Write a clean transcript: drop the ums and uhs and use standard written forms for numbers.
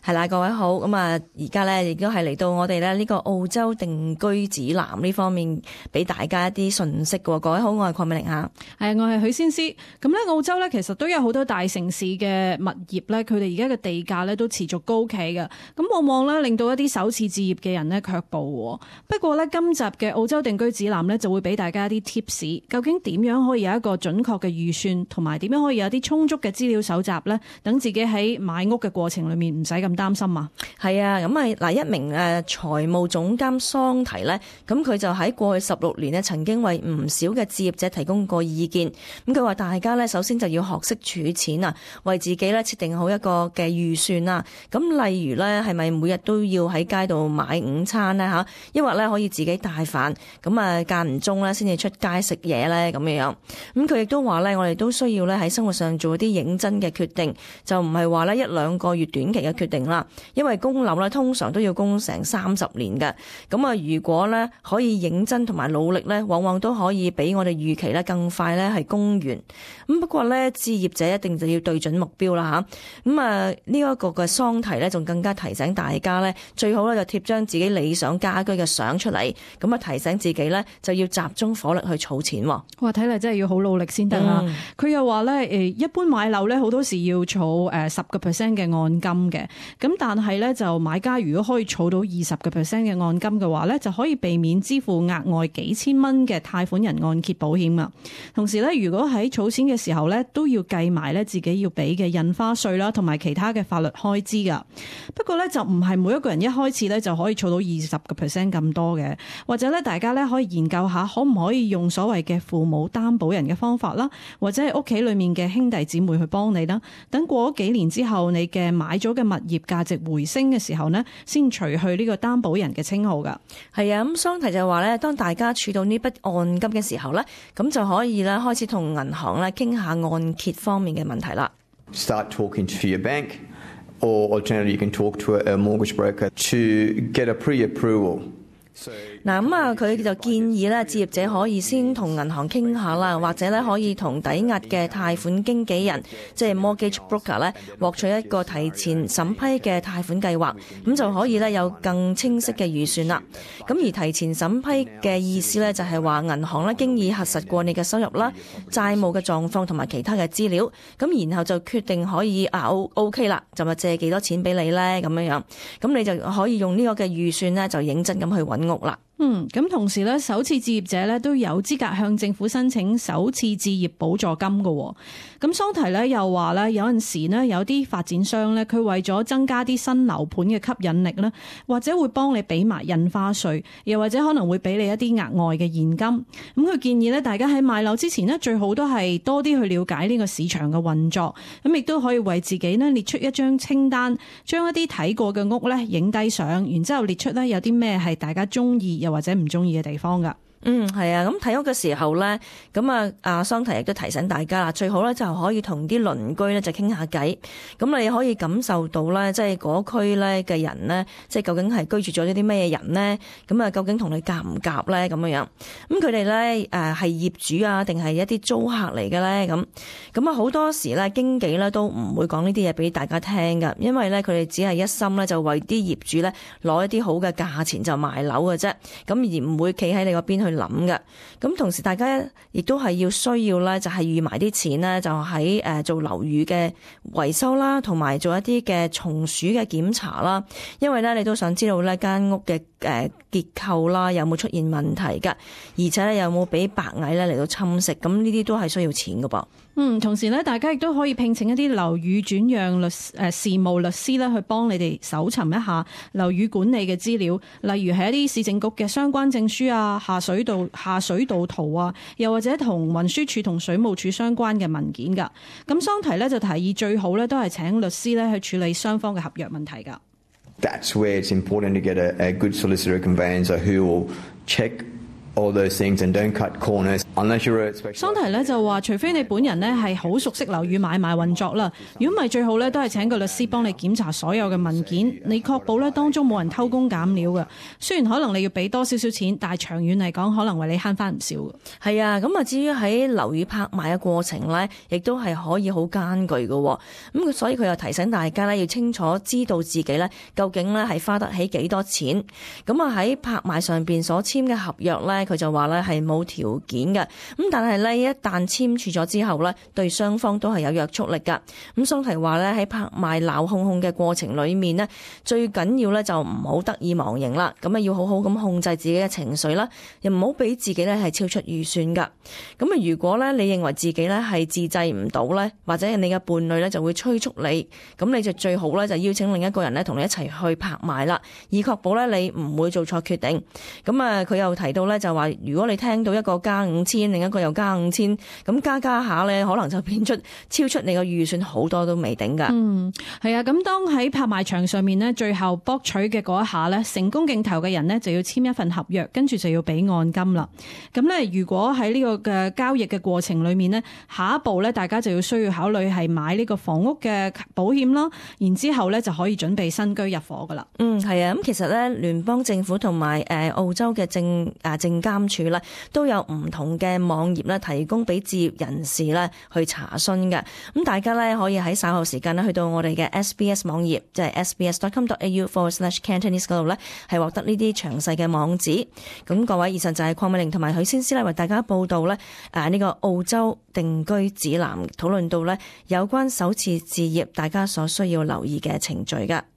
係啦，各位好，咁啊，而家咧亦都係嚟到我哋咧呢個澳洲定居指南呢方面，俾大家一啲信息嘅。各位好，我係鄺美玲吓。 係，我係許仙詩。咁咧，澳洲咧其實都有好多大城市嘅物業咧，佢哋而家嘅地價咧都持續高企嘅。咁往往咧令到一啲首次置業嘅人咧卻步。不過咧，今集嘅澳洲定居指南咧就會俾大家一啲 tips， 究竟點樣可以有一個準確嘅預算，同埋點樣可以有啲充足嘅資料搜集咧，等自己喺買屋嘅過程裏面唔使咁擔心啊。 係啊，咁啊嗱，一名財務總監桑提呢，咁佢就喺過去16年呢曾經為唔少嘅置業者提供過意見。咁佢話大家呢，首先就要學識儲錢啊，為自己呢設定好一個嘅預算啦。咁例如呢，係咪每日都要喺街度買午餐呢？吓，抑或呢可以自己帶飯，咁啊間唔中呢先至出街食嘢呢？咁樣。咁佢亦都話呢，我哋都需要呢喺生活上做一啲認真嘅決定，就唔係話呢1-2個月短期嘅決定啦。因為供樓咧通常都要供成30年嘅，咁啊如果咧可以認真同埋努力咧，往往都可以比我哋預期咧更快咧係供完。咁不過咧置業者一定就要對準目標啦吓。咁啊呢一個嘅桑提咧仲更加提醒大家咧，最好咧就貼張自己理想家居嘅相出嚟，咁啊提醒自己咧就要集中火力去儲錢。哇， 睇嚟真係要好努力先得啦。佢又話咧一般買樓咧好多時要儲10% 嘅按金嘅，咁但係咧就買家如果可以儲到20% 嘅按金嘅話咧，就可以避免支付額外幾千蚊嘅貸款人按揭保險啊。同時咧，如果喺儲錢嘅時候咧，都要計埋咧自己要俾嘅印花稅啦，同埋其他嘅法律開支噶。不過咧就唔係每一個人一開始咧就可以儲到20% 咁多嘅，或者咧大家咧可以研究下可唔可以用所謂嘅父母擔保人嘅方法啦，或者係屋企裏面嘅兄弟姊妹去幫你啦。等過咗幾年之後，你嘅買咗嘅物業價值回升嘅時候呢，先除去呢個擔保人嘅稱號噶。 係啊，咁桑提就話咧，當大家儲到呢筆按金嘅時候咧，咁就可以咧開始同銀行咧傾下按揭方面嘅問題啦。 Start talking to your bank, or alternatively you can talk to a mortgage broker to get a pre-approval. 嗱咁啊，佢就建議咧，置業者可以先同銀行傾下啦，或者咧可以同抵押嘅貸款經紀人，即係 mortgage broker 咧，獲取一個提前審批嘅貸款計劃，咁就可以咧有更清晰嘅預算啦。咁而提前審批嘅意思咧，就係話銀行咧經已核實過你嘅收入啦、債務嘅狀況同埋其他嘅資料，咁然後就決定可以OK 啦，就咪借幾多錢俾你咧咁樣，咁你就可以用呢個嘅預算咧，就認真咁去揾屋啦。 咁同時咧，首次置業者咧都有資格向政府申請首次置業補助金㗎。咁桑提咧又話咧，有陣時呢，有啲發展商咧，佢為咗增加啲新樓盤嘅吸引力咧，或者會幫你俾埋印花稅，又或者可能會俾你一啲額外嘅現金。咁佢建議咧，大家喺買樓之前呢，最好都係多啲去了解呢個市場嘅運作，咁亦都可以為自己呢列出一張清單，將一啲睇過嘅屋咧影低相，然之後列出咧有啲咩係大家中意又或者唔中意嘅地方噶。 係啊，咁睇屋嘅時候咧，咁阿桑提亦都提醒大家啦，最好咧就可以同啲鄰居咧就傾下偈，咁你可以感受到咧，即係嗰區咧嘅人咧，即係究竟係居住咗啲咩人咧，咁啊究竟同你夾唔夾咧咁樣，咁佢哋咧係業主啊，定係一啲租客嚟嘅咧咁啊好多時咧經紀咧都唔會講呢啲嘢俾大家聽噶，因為咧佢哋只係一心咧就為啲業主咧攞一啲好嘅價錢就賣樓嘅啫，咁而唔會企喺你嗰邊去諗嘅。咁同時大家亦都係要需要咧，就係預埋啲錢咧，就喺做樓宇嘅維修啦，同埋做一啲嘅松鼠嘅檢查啦。因為咧你都想知道呢間屋嘅結構啦有冇出現問題噶，而且咧有冇俾白蟻咧嚟到侵蝕，咁呢啲都係需要錢噶噃。 同時咧，大家亦都可以聘請一啲樓宇轉讓事務律師咧，去幫你哋搜尋一下樓宇管理嘅資料，例如係一啲市政局嘅相關證書啊、下水道圖啊，又或者同運輸署同水務署相關嘅文件噶。咁桑提咧就提議最好咧都係請律師咧去處理雙方嘅合約問題噶。 That's where it's important to get a good solicitor conveyancer who will check all those things and don't cut corners. 桑提咧就話，除非你本人咧係好熟悉樓宇買賣運作啦，如果唔係最好咧都係請個律師幫你檢查所有嘅文件，你確保咧當中冇人偷工減料嘅。雖然可能你要俾多少少錢，但係長遠嚟講可能為你慳翻唔少嘅。 係啊，咁啊至於喺樓宇拍賣嘅過程咧，亦都係可以好艱巨嘅。咁所以佢又提醒大家咧，要清楚知道自己咧究竟咧係花得起幾多錢。咁啊喺拍賣上邊所簽嘅合約咧，佢就話咧係冇條件嘅。咁但係咧，一旦簽署咗之後咧，對雙方都係有約束力噶。咁桑提話咧喺拍賣鬧哄哄嘅過程裏面呢，最緊要咧就唔好得意忘形啦。咁啊要好好咁控制自己嘅情緒啦，又唔好俾自己咧係超出預算噶。咁啊如果咧你認為自己咧係自制唔到咧，或者你嘅伴侶咧就會催促你，咁你就最好咧就邀請另一個人咧同你一齊去拍賣啦，以確保咧你唔會做錯決定。咁啊佢又提到咧就話，如果你聽到一個加5000，另一個又加5000，咁加下咧，可能就變出超出你個預算好多都未定噶。 係啊，咁當喺拍賣場上面呢，最後博取嘅嗰一下呢，成功競投嘅人呢，就要簽一份合約，跟住就要俾按金啦。咁呢，如果喺呢個嘅交易嘅過程裏面呢，下一步呢，大家就要需要考慮係買呢個房屋嘅保險啦，然之後呢就可以準備新居入伙噶啦。 係啊，咁其實呢，聯邦政府同埋澳洲嘅證監處呢，都有唔同嘅網頁呢，提供俾置業人士呢去查詢嘅。咁大家呢，可以喺稍後時間呢去到我哋嘅 SBS 網頁，即係 sbs.com.au/Cantonese 嗰度呢，係獲得呢啲詳細嘅網址。咁各位，以上就係鄺美玲同埋許先師呢為大家報道呢呢個澳洲定居指南，討論到呢有關首次置業大家所需要留意嘅程序㗎。